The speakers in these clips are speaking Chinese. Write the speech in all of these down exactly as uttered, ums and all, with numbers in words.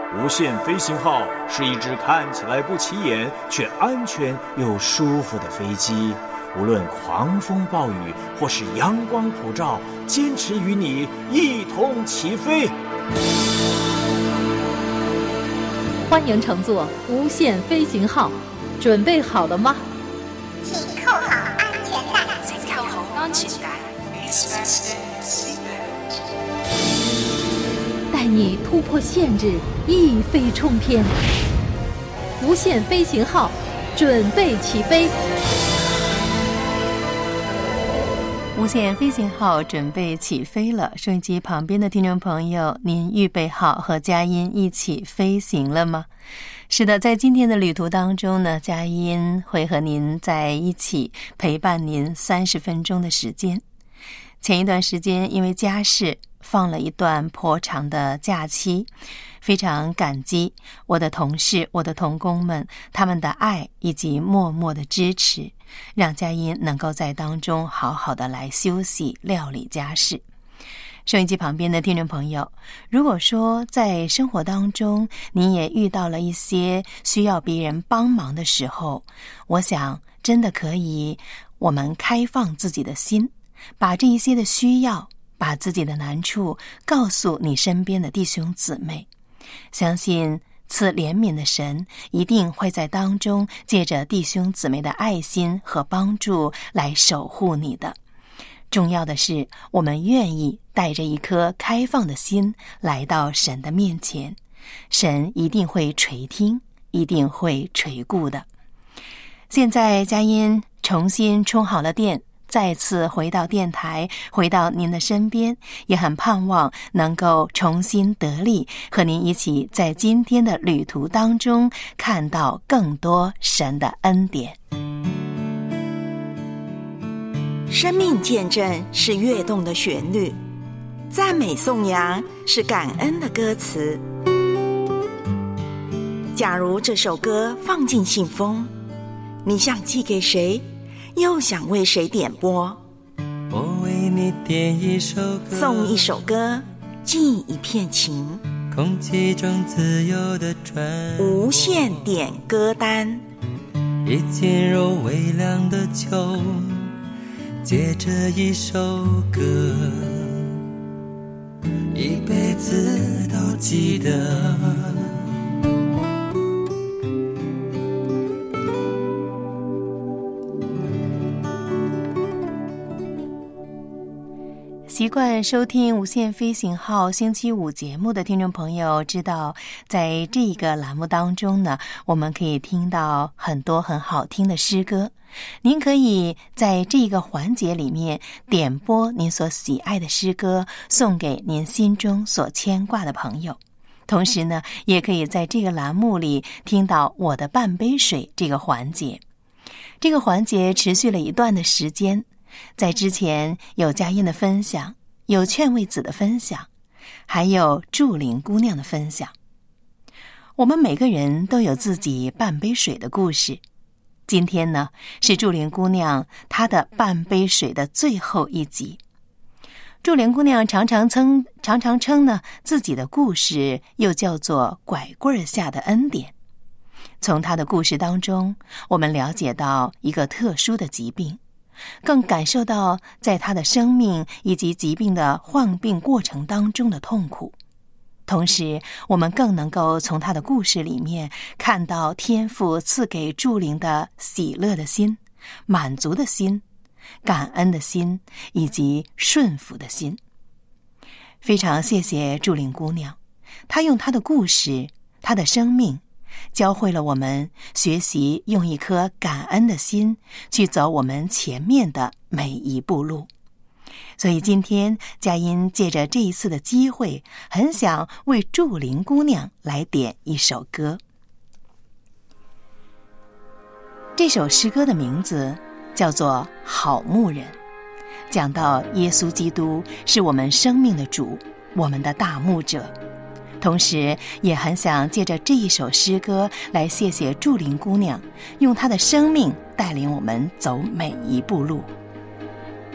无限飞行号是一只看起来不起眼却安全又舒服的飞机，无论狂风暴雨或是阳光普照，坚持与你一同起飞。 欢迎乘坐无限飞行号，准备好了吗？ 请扣好安全带。 请扣好安全带。 带你突破限制，一飞冲天。无限飞行号，准备起飞。 无限飞行号准备起飞了，收音机旁边的听众朋友，您预备好和佳音一起飞行了吗？是的，在今天的旅途当中呢，佳音会和您在一起陪伴您三十分钟的时间。前一段时间因为家事放了一段颇长的假期，非常感激我的同事、我的同工们他们的爱以及默默的支持，让佳音能够在当中好好的来休息料理家事。收音机旁边的听众朋友，如果说在生活当中你也遇到了一些需要别人帮忙的时候，我想真的可以我们开放自己的心，把这一些的需要，把自己的难处告诉你身边的弟兄姊妹，相信赐怜悯的神一定会在当中借着弟兄姊妹的爱心和帮助来守护你的。重要的是，我们愿意带着一颗开放的心来到神的面前，神一定会垂听，一定会垂顾的。现在佳音重新充好了电，再次回到电台，回到您的身边，也很盼望能够重新得力，和您一起在今天的旅途当中看到更多神的恩典。 生命见证是跃动的旋律，赞美颂扬是感恩的歌词。假如这首歌放进信封，你想寄给谁，又想为谁点播？ 我为你点一首歌， 送一首歌，寄一片情， 空气中自由的传， 无限点歌单。 一进入微凉的秋，借着一首歌，一辈子都记得。 习惯收听无限飞行号星期五节目的听众朋友知道，在这个栏目当中呢，我们可以听到很多很好听的诗歌。您可以在这个环节里面点播您所喜爱的诗歌，送给您心中所牵挂的朋友。同时呢，也可以在这个栏目里听到我的半杯水这个环节。这个环节持续了一段的时间，在之前有佳音的分享，有劝慰子的分享，还有祝玲姑娘的分享。我们每个人都有自己半杯水的故事。今天呢，是祝玲姑娘她的半杯水的最后一集。祝玲姑娘常常称常常称呢自己的故事又叫做拐棍下的恩典。从她的故事当中，我们了解到一个特殊的疾病，更感受到在她的生命以及疾病的患病过程当中的痛苦。同时，我们更能够从她的故事里面看到天父赐给祝玲的喜乐的心、满足的心、感恩的心以及顺服的心。非常谢谢祝玲姑娘，她用她的故事、她的生命教会了我们学习用一颗感恩的心去走我们前面的每一步路。所以今天佳音借着这一次的机会，很想为祝玲姑娘来点一首歌。这首诗歌的名字叫做《好牧人》，讲到耶稣基督是我们生命的主，我们的大牧者。同时也很想借着这一首诗歌来谢谢祝玲姑娘，用她的生命带领我们走每一步路。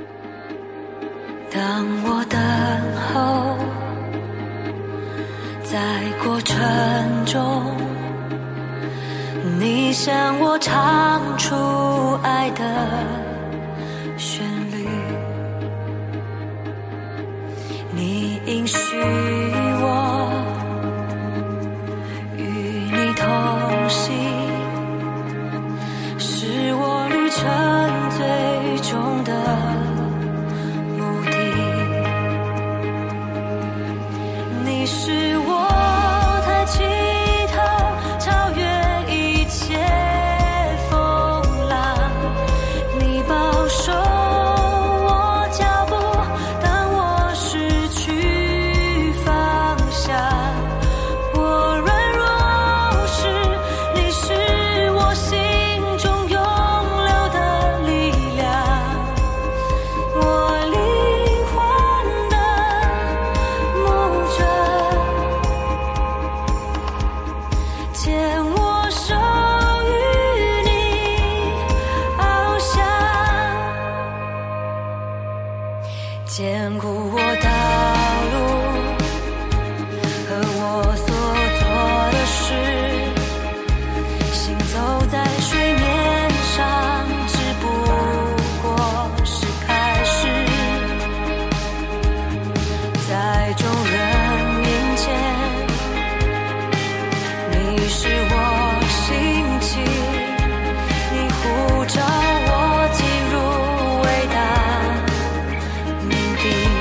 当我等候， 在过程中，你向我唱出爱的旋律，你应许我与你同行，是我旅程最终的目的。你是我抬起头超越一切风浪，你保守我脚步，当我失去方向。我软弱时，你是我心中永留的力量。我灵魂的牧者，牵我手与你翱翔，坚固我道路和我所做的事，行走在水面上只不过是开始，在众人面前你是我兴起，你呼召我进入伟大命定。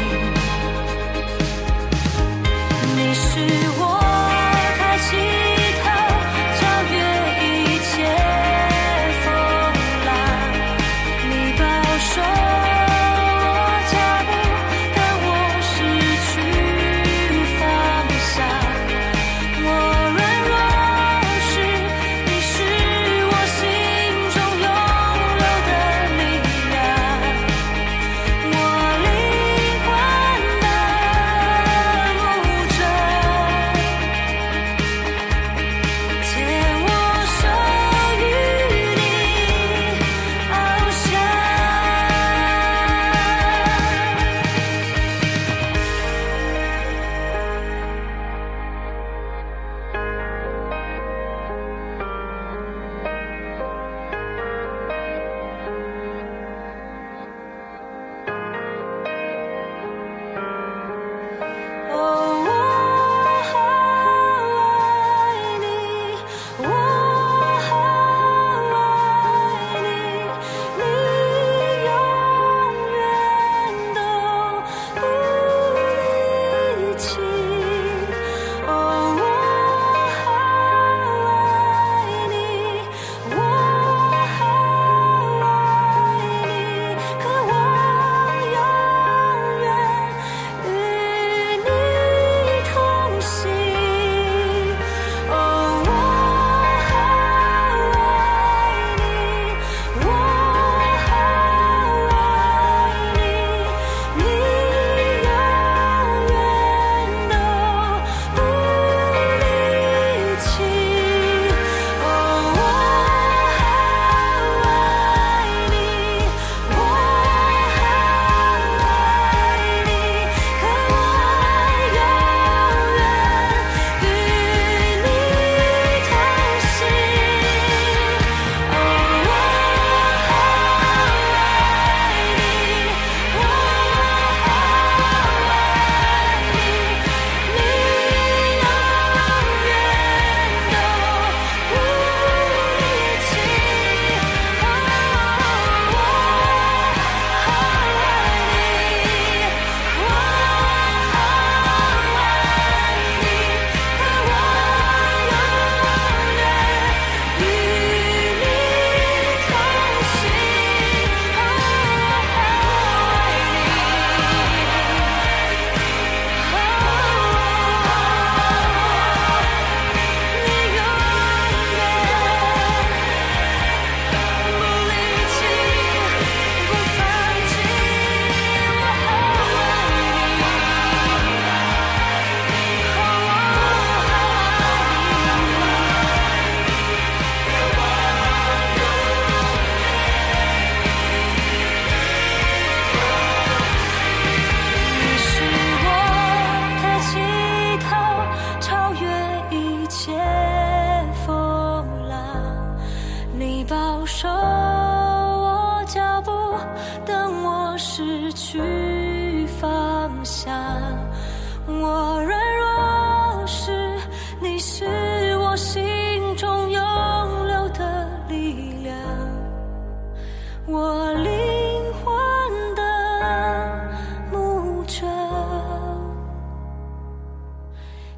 你是我抬起头超越一切风浪，你保守我脚步，当我失去方向。我软弱时，你是我心中永留的力量。我灵魂的牧者，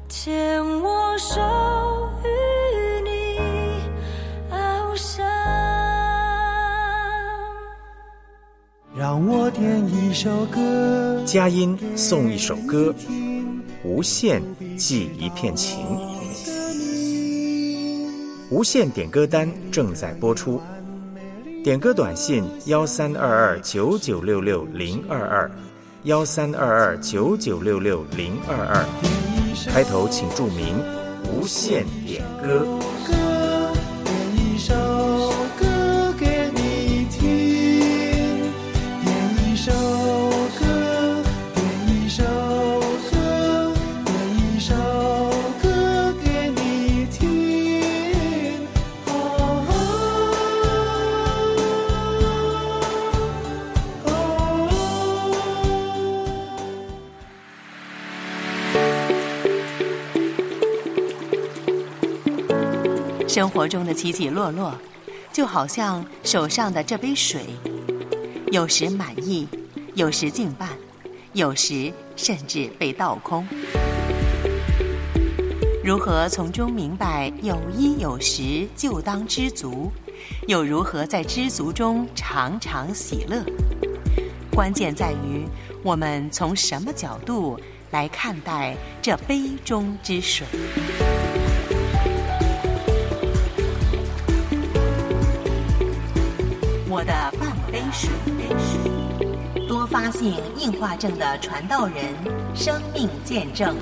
牵我手与你翱翔。 让我点一首歌， 佳音送一首歌，无限寄一片情。无限点歌单正在播出，点歌短信幺三二二九九六六零二二，幺三二二九九六六零二二，开头请注明无限点歌。 点一首歌给你听，点一首歌，点一首歌，点一首歌给你听。哦哦生活中的起起落落，就好像手上的这杯水，有时满溢，有时尽半，有时甚至被倒空。如何从中明白有衣有食就当知足，又如何在知足中常常喜乐？关键在于我们从什么角度来看待这杯中之水。我的半杯水，多发性硬化症的传道人生命见证。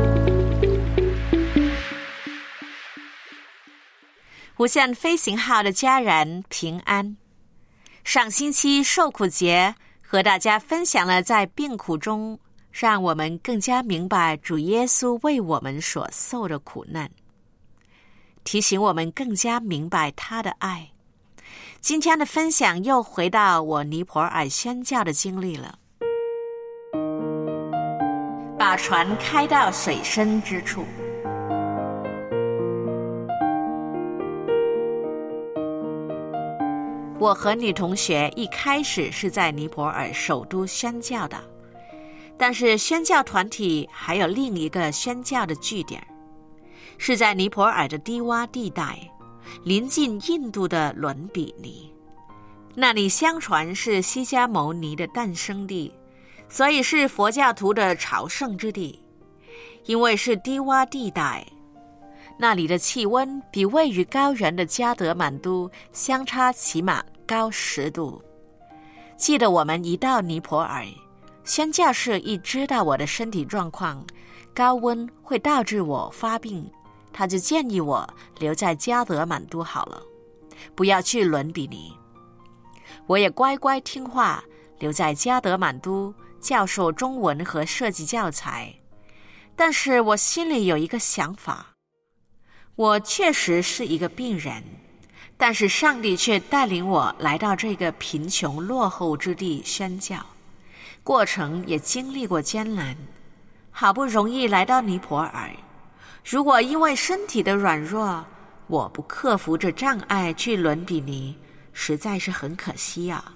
无限飞行号的家人平安。上星期受苦节和大家分享了在病苦中让我们更加明白主耶稣为我们所受的苦难，提醒我们更加明白他的爱。今天的分享又回到我尼泊尔宣教的经历了，把船开到水深之处。我和女同学一开始是在尼泊尔首都宣教的，但是宣教团体还有另一个宣教的据点，是在尼泊尔的低洼地带，临近印度的伦比尼。那里相传是释迦牟尼的诞生地，所以是佛教徒的朝圣之地。因为是低洼地带，那里的气温比位于高原的加德满都相差起码高十度。记得我们一到尼泊尔，宣教士一知道我的身体状况，高温会导致我发病，他就建议我留在加德满都好了，不要去伦比尼。我也乖乖听话，留在加德满都教授中文和设计教材。但是我心里有一个想法，我确实是一个病人，但是上帝却带领我来到这个贫穷落后之地宣教，过程也经历过艰难，好不容易来到尼泊尔，如果因为身体的软弱，我不克服这障碍去伦比尼，实在是很可惜啊。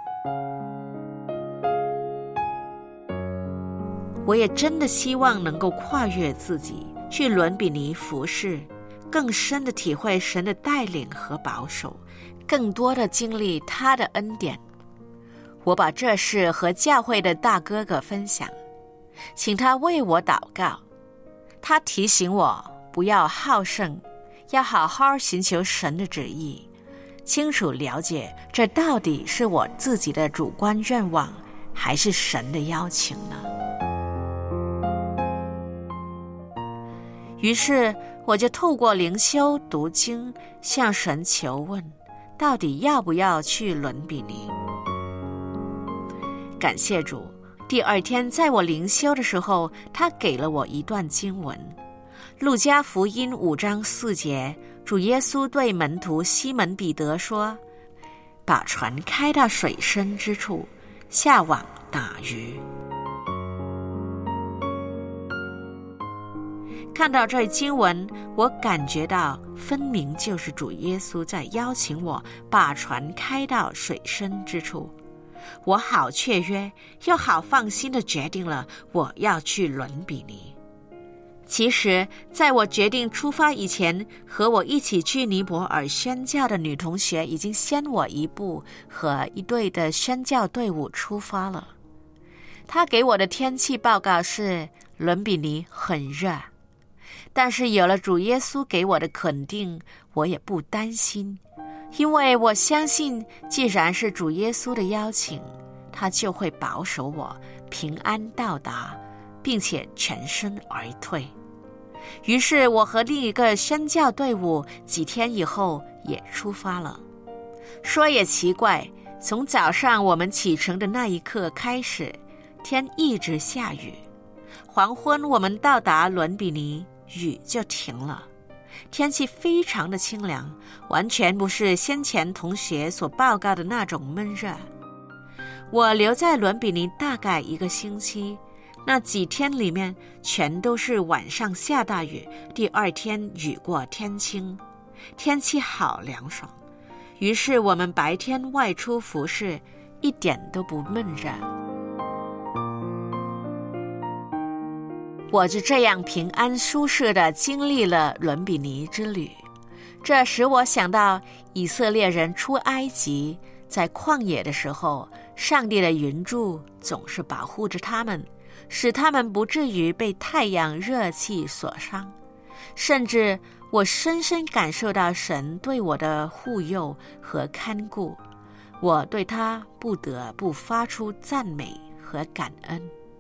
我也真的希望能够跨越自己，去伦比尼服侍，更深的体会神的带领和保守，更多的经历他的恩典。我把这事和教会的大哥哥分享，请他为我祷告。他提醒我不要好胜，要好好寻求神的旨意，清楚了解这到底是我自己的主观愿望，还是神的邀请呢？于是我就透过灵修读经，向神求问，到底要不要去伦比尼。感谢主，第二天在我灵修的时候，他给了我一段经文，路加福音五章四节，主耶稣对门徒西门彼得说，把船开到水深之处，下网打鱼。看到这经文，我感觉到分明就是主耶稣在邀请我把船开到水深之处。我好雀跃，又好放心地决定了我要去伦比尼。 其实在我决定出发以前，和我一起去尼泊尔宣教的女同学已经先我一步，和一队的宣教队伍出发了。她给我的天气报告是伦比尼很热，但是有了主耶稣给我的肯定，我也不担心，因为我相信既然是主耶稣的邀请，他就会保守我平安到达，并且全身而退。于是我和另一个宣教队伍几天以后也出发了。说也奇怪，从早上我们启程的那一刻开始，天一直下雨，黄昏我们到达伦比尼，雨就停了，天气非常的清凉，完全不是先前同学所报告的那种闷热。我留在伦比尼大概一个星期，那几天里面全都是晚上下大雨，第二天雨过天晴，天气好凉爽。于是我们白天外出服侍，一点都不闷热。我就这样平安舒适地经历了伦比尼之旅，这使我想到以色列人出埃及，在旷野的时候，上帝的云柱总是保护着他们，使他们不至于被太阳热气所伤。甚至我深深感受到神对我的护佑和看顾，我对他不得不发出赞美和感恩。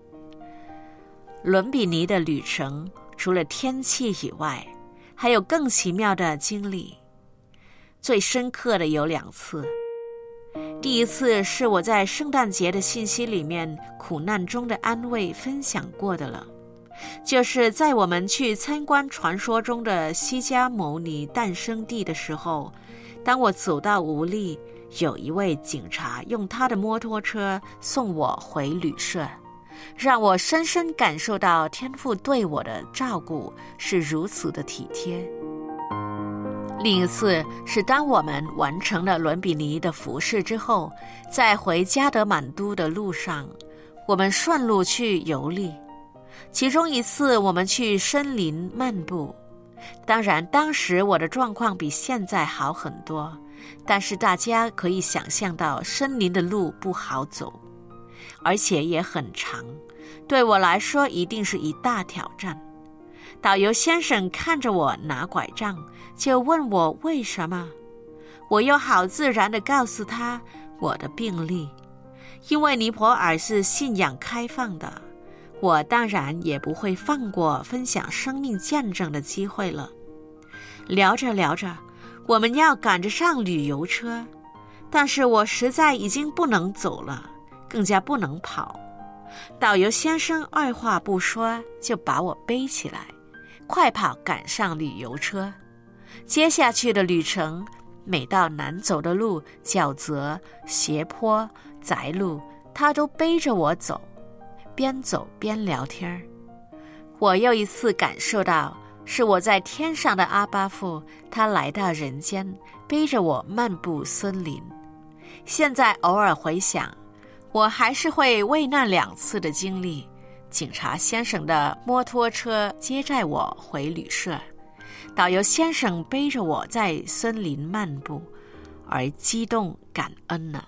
伦比尼的旅程除了天气以外，还有更奇妙的经历。最深刻的有两次。第一次是我在圣诞节的信息里面苦难中的安慰分享过的了，就是在我们去参观传说中的西迦牟尼诞生地的时候，当我走到无力，有一位警察用他的摩托车送我回旅社，让我深深感受到天父对我的照顾是如此的体贴。另一次是当我们完成了伦比尼的服事之后，在回加德满都的路上，我们顺路去游历。其中一次我们去森林漫步，当然当时我的状况比现在好很多，但是大家可以想象到森林的路不好走，而且也很长，对我来说一定是一大挑战。导游先生看着我拿拐杖，就问我为什么，我又好自然地告诉他我的病历。因为尼泊尔是信仰开放的，我当然也不会放过分享生命见证的机会了。聊着聊着，我们要赶着上旅游车，但是我实在已经不能走了，更加不能跑。导游先生二话不说就把我背起来，快跑赶上旅游车。接下去的旅程，每到难走的路、沼泽、斜坡、窄路，他都背着我走，边走边聊天。我又一次感受到，是我在天上的阿爸父，他来到人间，背着我漫步森林。现在偶尔回想，我还是会为那两次的经历，警察先生的摩托车接载我回旅社，导游先生背着我在森林漫步，而激动感恩呢。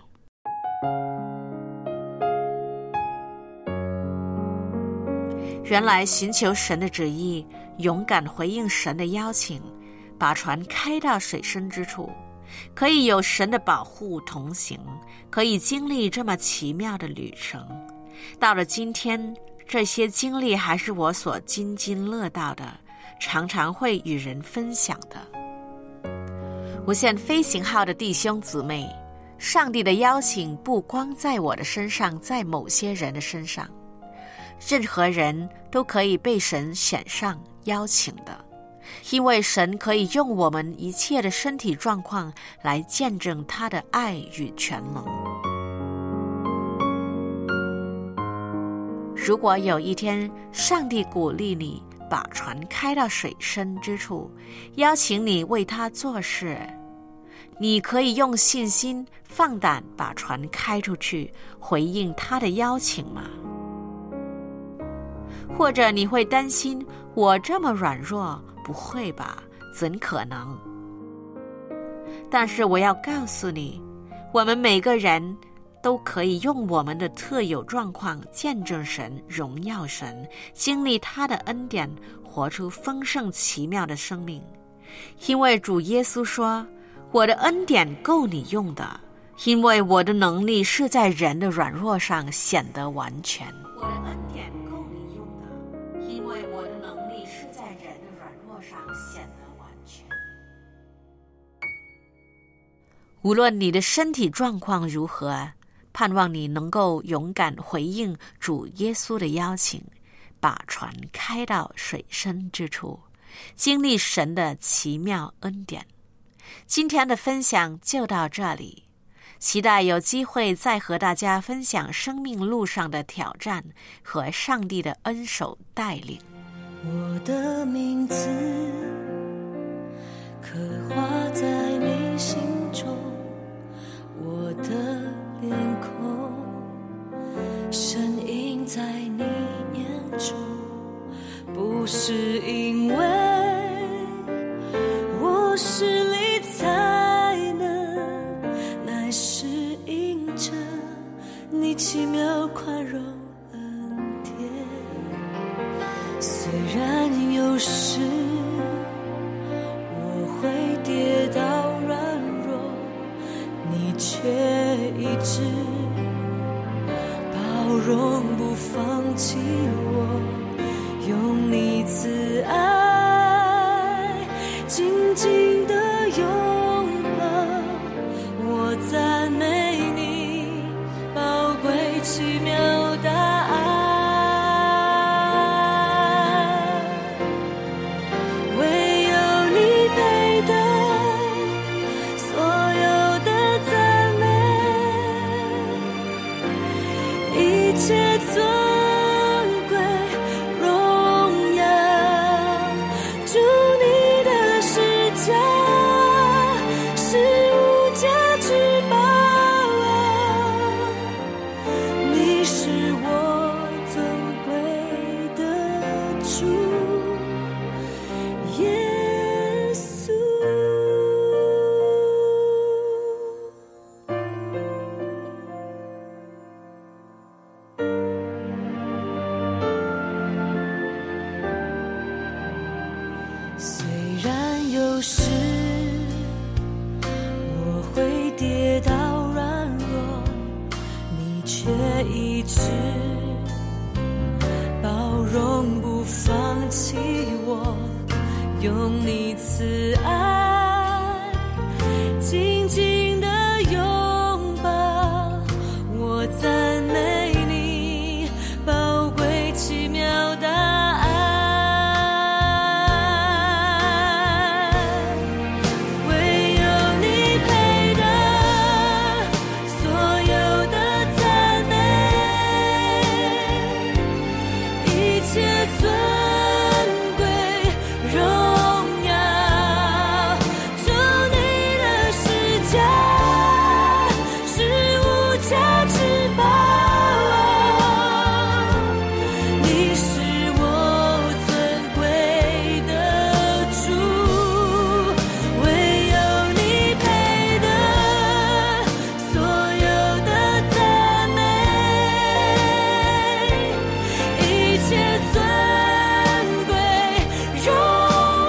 原来寻求神的旨意，勇敢回应神的邀请，把船开到水深之处，可以有神的保护同行，可以经历这么奇妙的旅程。到了今天，这些经历还是我所津津乐道的，常常会与人分享的。无限飞行号的弟兄姊妹，上帝的邀请不光在我的身上，在某些人的身上，任何人都可以被神选上邀请的，因为神可以用我们一切的身体状况来见证他的爱与全能。如果有一天上帝鼓励你把船开到水深之处，邀请你为他做事，你可以用信心放胆把船开出去，回应他的邀请吗？或者你会担心， 我这么软弱，不会吧？怎可能？但是我要告诉你，我们每个人都可以用我们的特有状况见证神、荣耀神，经历他的恩典，活出丰盛奇妙的生命。因为主耶稣说，我的恩典够你用的，因为我的能力是在人的软弱上显得完全。我的恩典够你用的，因为我的能力是在人的软弱上显得完全。无论你的身体状况如何，盼望你能够勇敢回应主耶稣的邀请，把船开到水深之处，经历神的奇妙恩典。今天的分享就到这里，期待有机会再和大家分享生命路上的挑战和上帝的恩手带领。 我的名字刻画在你心中，我的脸孔深印在你眼中，不是因为我实力才能，乃是因着你奇妙宽容恩典。虽然有时我会跌倒软弱，你却一直包容不放弃我，用你慈爱紧紧地拥抱我，赞美你宝贵奇妙大爱。唯有你配得所有的赞美，一切尊贵荣耀，主你的施加是无价之宝啊，你是我尊贵的主耶稣。虽然有时我会跌倒软弱，你却一直包容不放弃我，用你慈爱紧紧地拥抱我，赞美你宝贵奇妙大爱。唯有你配得所有的赞美，一切尊贵荣耀，主你的施加是无价之宝啊，你是我尊贵的主，唯有你配得所有的赞美，一切尊贵荣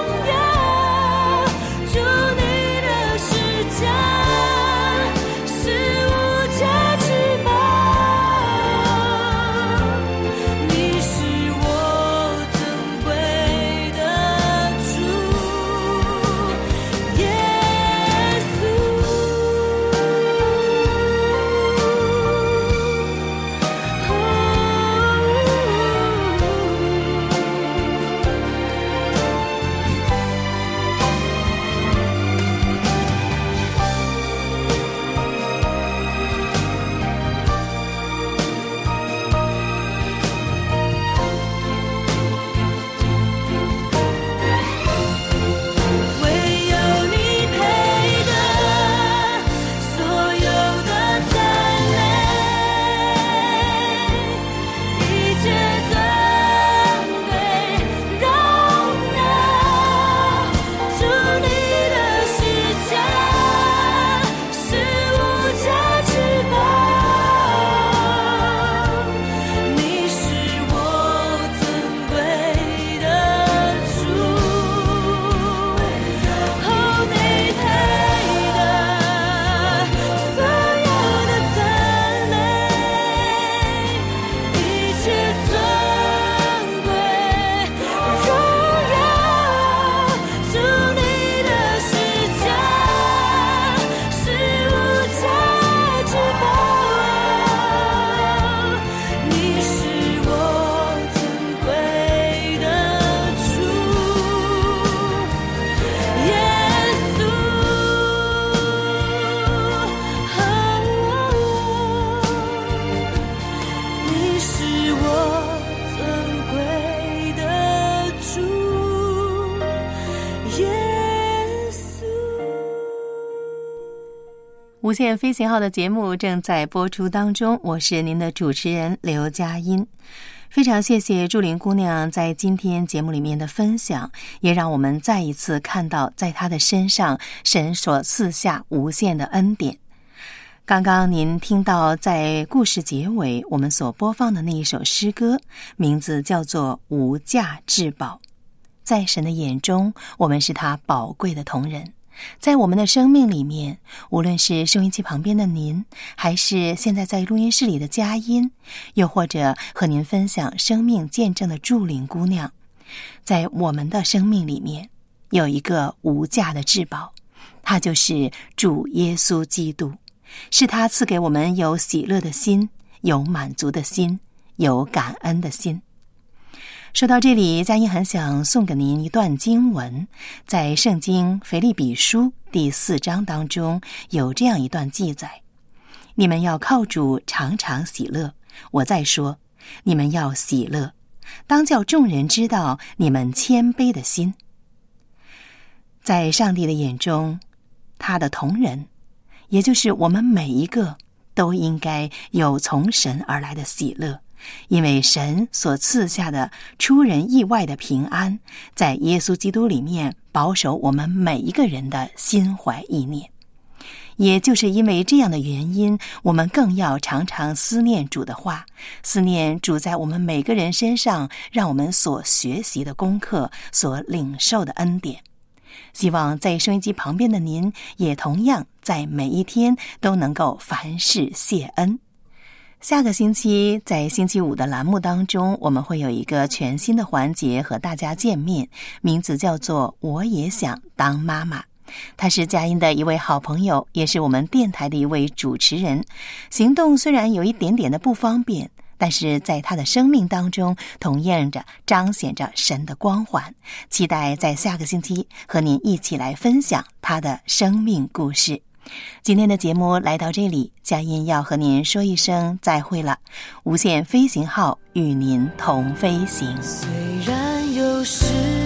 无限飞行号的节目正在播出当中，我是您的主持人刘佳音。非常谢谢祝玲姑娘在今天节目里面的分享，也让我们再一次看到在她的身上神所赐下无限的恩典。刚刚您听到在故事结尾我们所播放的那一首诗歌，名字叫做无价至宝。在神的眼中，我们是他宝贵的同人。在我们的生命里面，无论是收音机旁边的您，还是现在在录音室里的佳音，又或者和您分享生命见证的祝玲姑娘，在我们的生命里面有一个无价的至宝，它就是主耶稣基督，是他赐给我们有喜乐的心，有满足的心，有感恩的心。说到这里，佳音很想送给您一段经文，在圣经腓立比书第四章当中有这样一段记载：你们要靠主常常喜乐。我再说，你们要喜乐，当叫众人知道你们谦卑的心。在上帝的眼中，他的同人，也就是我们每一个，都应该有从神而来的喜乐。因为神所赐下的出人意外的平安，在耶稣基督里面保守我们每一个人的心怀意念。也就是因为这样的原因，我们更要常常思念主的话，思念主在我们每个人身上让我们所学习的功课，所领受的恩典。希望在收音机旁边的您，也同样在每一天都能够凡事谢恩。下个星期在星期五的栏目当中，我们会有一个全新的环节和大家见面，名字叫做我也想当妈妈。她是佳音的一位好朋友，也是我们电台的一位主持人。行动虽然有一点点的不方便，但是在她的生命当中同样着彰显着神的光环。期待在下个星期和您一起来分享她的生命故事。今天的节目来到这里，佳音要和您说一声再会了。无限飞行号与您同飞行。 虽然有时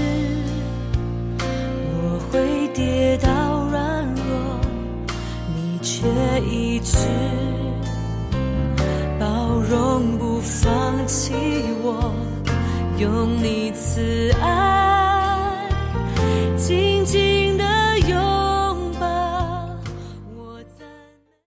我会跌倒软弱，你却一直包容不放弃我，用你慈爱